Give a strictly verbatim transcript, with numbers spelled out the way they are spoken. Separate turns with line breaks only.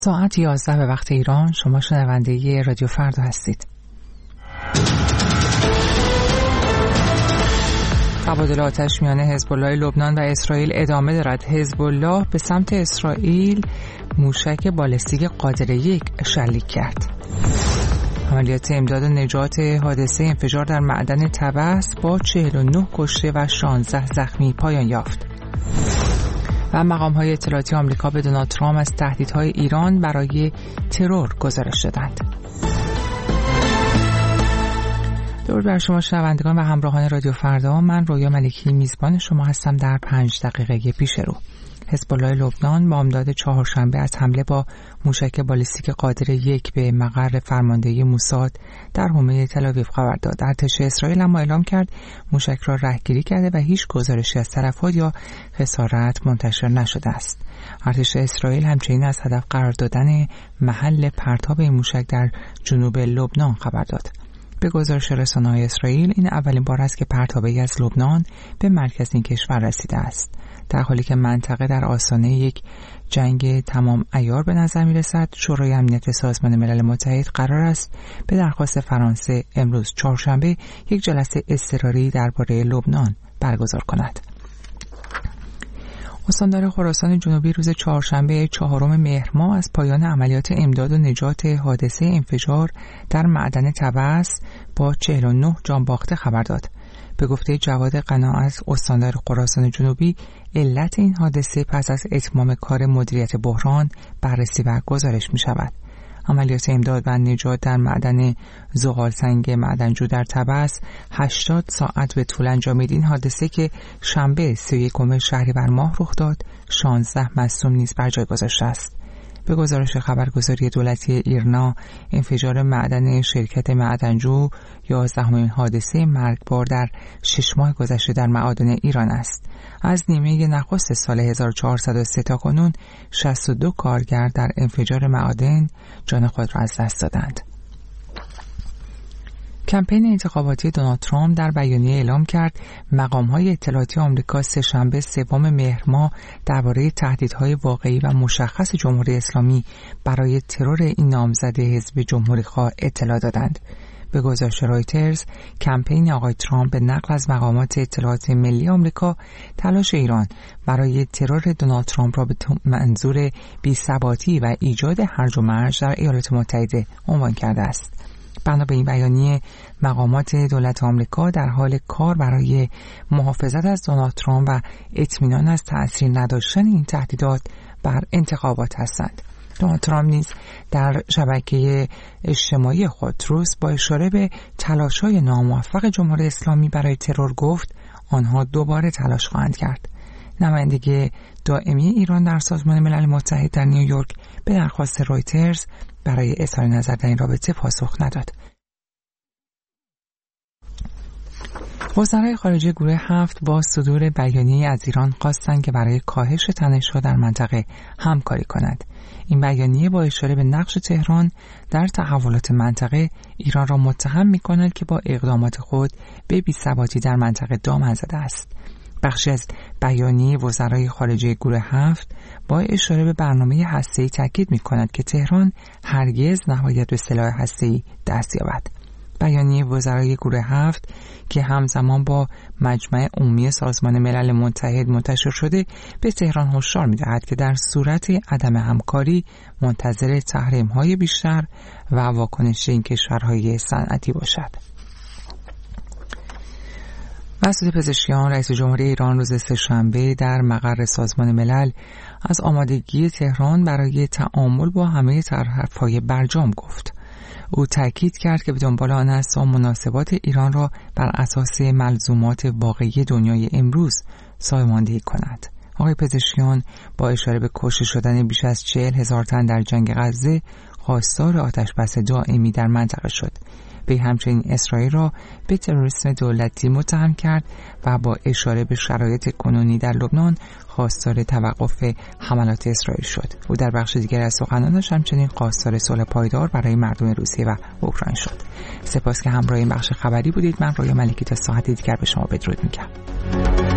ساعت یازده به وقت ایران. شما شنونده رادیو فردا هستید. تبادل آتش میان حزب الله لبنان و اسرائیل ادامه دارد. حزب الله به سمت اسرائیل موشک بالستیک قادر یک شلیک کرد. عملیات امداد و نجات حادثه انفجار در معدن طبس با چهل و نه کشته و شانزده زخمی پایان یافت. و مقام‌های اطلاعاتی آمریکا به دونالد ترامپ از تهدیدهای ایران برای ترور گزارش دادند. درود بر شما شنوندگان و همراهان رادیو فردا. من رویا ملکی میزبان شما هستم. در پنج دقیقه پیش رو حزب الله لبنان با امداد چهارشنبه از حمله با موشک بالستیک قادر یک به مقر فرماندهی موساد در حومه تل‌آویو خبر داد. ارتش اسرائیل اما اعلام کرد موشک را رهگیری کرده و هیچ گزارشی از تلفات یا خسارت منتشر نشده است. ارتش اسرائیل همچنین از هدف قرار دادن محل پرتاب این موشک در جنوب لبنان خبر داد. به گزارش رسانه‌های اسرائیل این اولین بار است که پرتابه‌ای از لبنان به مرکز این کشور رسیده است، در حالی که منطقه در آستانه یک جنگ تمام عیار به نظر می‌رسد. شورای امنیت سازمان ملل متحد قرار است به درخواست فرانسه امروز چهارشنبه یک جلسه اضطراری درباره لبنان برگزار کند. استاندار خراسان جنوبی روز چهارشنبه چهارم مهر ماه از پایان عملیات امداد و نجات حادثه انفجار در معدن طبس با چهل و نه جان باخته خبر داد. به گفته جواد قناعت استاندار خراسان جنوبی، علت این حادثه پس از اتمام کار مدیریت بحران بررسی و گزارش می شود. عملیات امداد و نجات در معدن زغالسنگ معدنجو در طبس هشتاد ساعت به طول انجامید. این حادثه که شنبه سی و یکم شهریور ماه رخ داد، شانزده مصدوم نیز بر جای گذاشته است. به گزارش خبرگزاری دولتی ایرنا، انفجار معدن شرکت معدنجو یازدهمین حادثه مرگبار در شش ماه گذشته در معادن ایران است. از نیمه نخست سال هزار و چهارصد و سه تا کنون شصت و دو کارگر در انفجار معادن جان خود را از دست دادند. کمپین انتخاباتی دونالد ترامپ در بیانیه اعلام کرد مقام‌های اطلاعاتی آمریکا سه‌شنبه سوم مهر ماه درباره تهدیدهای واقعی و مشخص جمهوری اسلامی برای ترور این نامزد حزب جمهوری‌خواه اطلاع دادند. به گزارش رایترز، کمپین آقای ترامپ به نقل از مقامات اطلاعات ملی آمریکا تلاش ایران برای ترور دونالد ترامپ را به منظور بی‌ثباتی و ایجاد هرج و مرج در ایالات متحده عنوان کرده است. بنا به این بیانیه، مقامات دولت آمریکا در حال کار برای محافظت از دونالد ترامپ و اطمینان از تأثیر نداشتن این تهدیدات بر انتخابات هستند. دونالد ترامپ نیز در شبکه اجتماعی خود تروس با اشاره به تلاش‌های ناموفق جمهوری اسلامی برای ترور گفت آنها دوباره تلاش خواهند کرد. نمایندگی دائمی ایران در سازمان ملل متحد در نیویورک به درخواست رایترز برای اظهار نظر در این رابطه پاسخ نداد. وزرای خارجه گروه هفت با صدور بیانیه از ایران خواستند که برای کاهش تنش‌ها در منطقه همکاری کند. این بیانیه با اشاره به نقش تهران در تحولات منطقه ایران را متهم می‌کند که با اقدامات خود به بی‌ثباتی در منطقه دامن زده است. بخشی از بیانیه وزرای خارجه گروه هفت با اشاره به برنامه هسته‌ای تاکید می‌کند که تهران هرگز نباید به سلاح هسته‌ای دست یابد. بیانیه وزرای گروه هفت که همزمان با مجمع عمومی سازمان ملل متحد منتشر شده به تهران هشدار می‌دهد که در صورت عدم همکاری منتظر تحریم‌های بیشتر و واکنش این کشورهای صنعتی باشد. مسعود پزشکیان رئیس جمهوری ایران روز سه‌شنبه در مقر سازمان ملل از آمادگی تهران برای تعامل با همه طرف‌های برجام گفت. او تاکید کرد که به دنبال آن است تا مناسبات ایران را بر اساس ملزومات واقعی دنیای امروز سازماندهی کند. آقای پزشکیان با اشاره به کشته شدن بیش از چهل هزار تن در جنگ غزه خواستار آتش‌بس دائمی در منطقه شد. وی همچنین اسرائیل را به تروریسم دولتی متهم کرد و با اشاره به شرایط کنونی در لبنان خواستار توقف حملات اسرائیل شد. او در بخش دیگر از سخنانش همچنین خواستار صلح پایدار برای مردم روسیه و اوکراین شد. سپاس که همراه این بخش خبری بودید. من رویا ملکی تا ساعت دیگر به شما بدرود میگم.